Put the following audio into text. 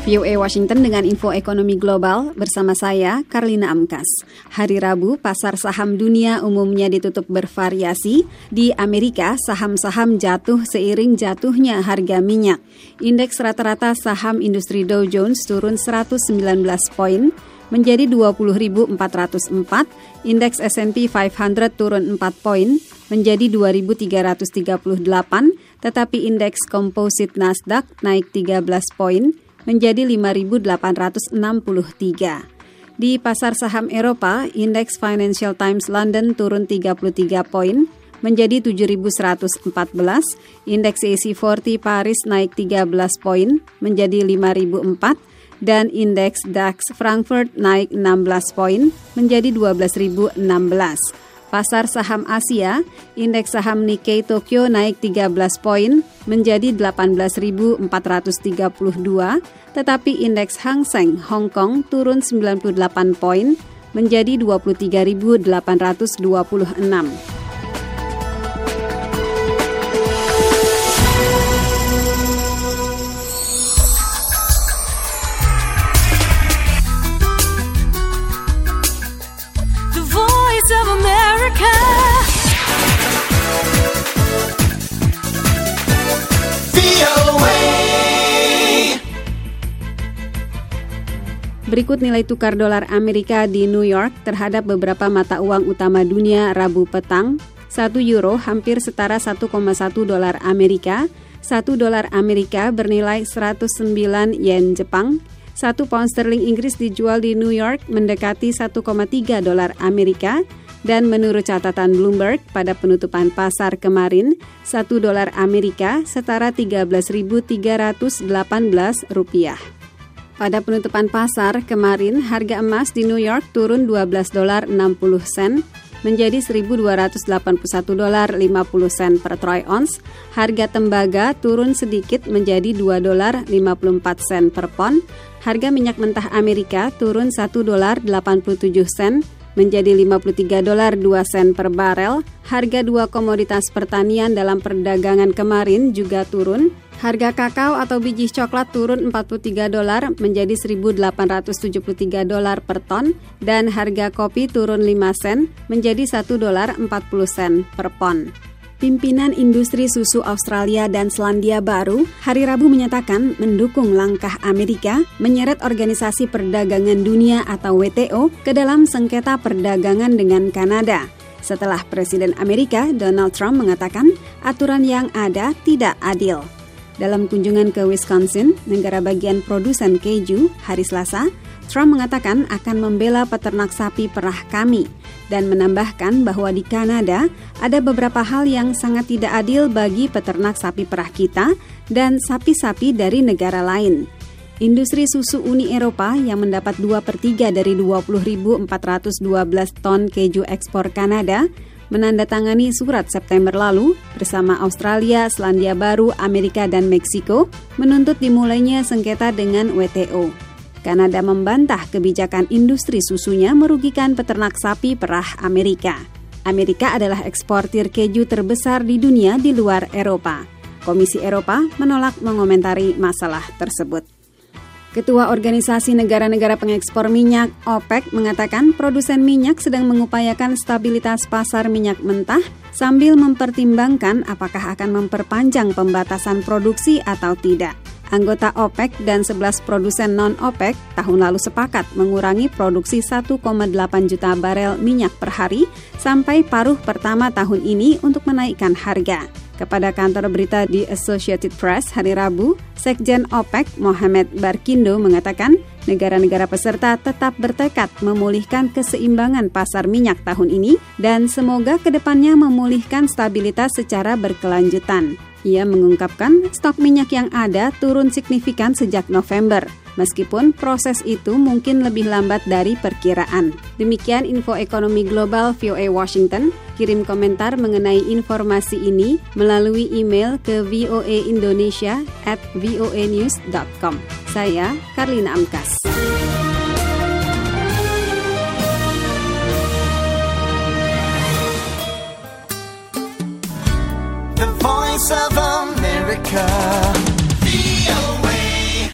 VOA Washington dengan info ekonomi global bersama saya, Karlina Amkas. Hari Rabu, pasar saham dunia umumnya ditutup bervariasi. Di Amerika, saham-saham jatuh seiring jatuhnya harga minyak. Indeks rata-rata saham industri Dow Jones turun 119 poin, menjadi 20.404. Indeks S&P 500 turun 4 poin, menjadi 2.338. Tetapi indeks komposit Nasdaq naik 13 poin, menjadi 5.863. Di pasar saham Eropa, indeks Financial Times London turun 33 poin, menjadi 7.114. Indeks CAC 40 Paris naik 13 poin, menjadi 5.004. Dan indeks DAX Frankfurt naik 16 poin, menjadi 12.016. Pasar saham Asia, indeks saham Nikkei Tokyo naik 13 poin, menjadi 18.432, tetapi indeks Hang Seng Hong Kong turun 98 poin, menjadi 23.826. Berikut nilai tukar dolar Amerika di New York terhadap beberapa mata uang utama dunia Rabu petang. 1 euro hampir setara 1,1 dolar Amerika. 1 dolar Amerika bernilai 109 yen Jepang. 1 pound sterling Inggris dijual di New York mendekati 1,3 dolar Amerika. Dan menurut catatan Bloomberg, pada penutupan pasar kemarin, 1 dolar Amerika setara 13.318 rupiah. Pada penutupan pasar kemarin, harga emas di New York turun $12.60 menjadi $1.281.50 per troy ounce. Harga tembaga turun sedikit menjadi $2.54 per pon. Harga minyak mentah Amerika turun $1.87 menjadi $53.02 per barel. Harga dua komoditas pertanian dalam perdagangan kemarin juga turun. Harga kakao atau biji coklat turun $43 menjadi $1.873 per ton dan harga kopi turun 5 sen menjadi $1.40 per pon. Pimpinan industri susu Australia dan Selandia Baru hari Rabu menyatakan mendukung langkah Amerika menyeret Organisasi Perdagangan Dunia atau WTO ke dalam sengketa perdagangan dengan Kanada. Setelah Presiden Amerika Donald Trump mengatakan aturan yang ada tidak adil. Dalam kunjungan ke Wisconsin, negara bagian produsen keju, hari Selasa, Trump mengatakan akan membela peternak sapi perah kami dan menambahkan bahwa di Kanada ada beberapa hal yang sangat tidak adil bagi peternak sapi perah kita dan sapi-sapi dari negara lain. Industri susu Uni Eropa yang mendapat 2/3 dari 20.412 ton keju ekspor Kanada menandatangani surat September lalu bersama Australia, Selandia Baru, Amerika, dan Meksiko menuntut dimulainya sengketa dengan WTO. Kanada membantah kebijakan industri susunya merugikan peternak sapi perah Amerika. Amerika adalah eksportir keju terbesar di dunia di luar Eropa. Komisi Eropa menolak mengomentari masalah tersebut. Ketua Organisasi Negara-Negara Pengekspor Minyak OPEC mengatakan produsen minyak sedang mengupayakan stabilitas pasar minyak mentah sambil mempertimbangkan apakah akan memperpanjang pembatasan produksi atau tidak. Anggota OPEC dan 11 produsen non-OPEC tahun lalu sepakat mengurangi produksi 1,8 juta barel minyak per hari sampai paruh pertama tahun ini untuk menaikkan harga. Kepada kantor berita di Associated Press hari Rabu, Sekjen OPEC Mohamed Barkindo mengatakan negara-negara peserta tetap bertekad memulihkan keseimbangan pasar minyak tahun ini dan semoga kedepannya memulihkan stabilitas secara berkelanjutan. Ia mengungkapkan stok minyak yang ada turun signifikan sejak November, meskipun proses itu mungkin lebih lambat dari perkiraan. Demikian info ekonomi global VOA Washington. Kirim komentar mengenai informasi ini melalui email ke voaindonesia@voanews.com. Saya Karlina Amkas. The Voice of